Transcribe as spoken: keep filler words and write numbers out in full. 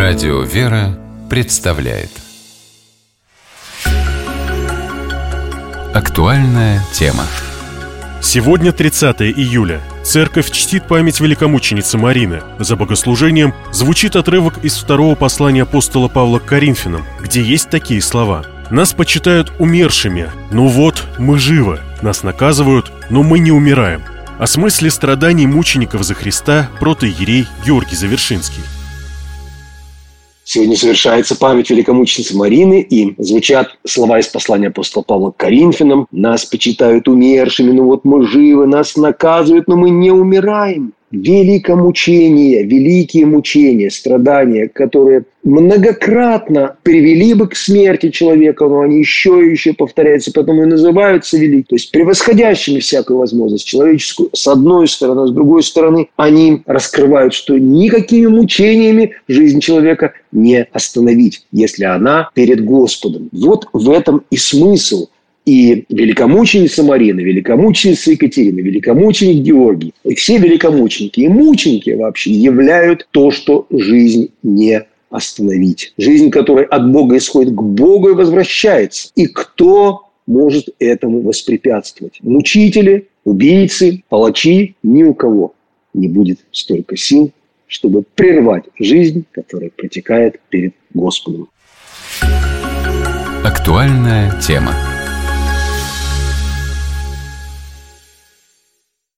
Радио «Вера» представляет актуальная тема. Сегодня тридцатое июля. Церковь чтит память великомученицы Марины. За богослужением звучит отрывок из второго послания апостола Павла к Коринфянам, где есть такие слова: «Нас почитают умершими, но вот мы живы. Нас наказывают, но мы не умираем». О смысле страданий мучеников за Христа протоиерей Георгий Завершинский. Сегодня совершается память великомученицы Марины, и звучат слова из послания апостола Павла к Коринфянам: «Нас почитают умершими, но вот мы живы, нас наказывают, но мы не умираем». Великомучение, великие мучения, страдания, которые многократно привели бы к смерти человека, но они еще и еще повторяются, поэтому и называются великими, то есть превосходящими всякую возможность человеческую, с одной стороны, с другой стороны, они раскрывают, что никакими мучениями жизнь человека не остановить, если она перед Господом. Вот в этом и смысл. И великомученица Марина, великомученица Екатерина, великомученик Георгий, и все великомученики и мученики вообще являют то, что жизнь не остановить. Жизнь, которая от Бога исходит к Богу и возвращается. И кто может этому воспрепятствовать? Мучители, убийцы, палачи, ни у кого не будет столько сил, чтобы прервать жизнь, которая протекает перед Господом. Актуальная тема.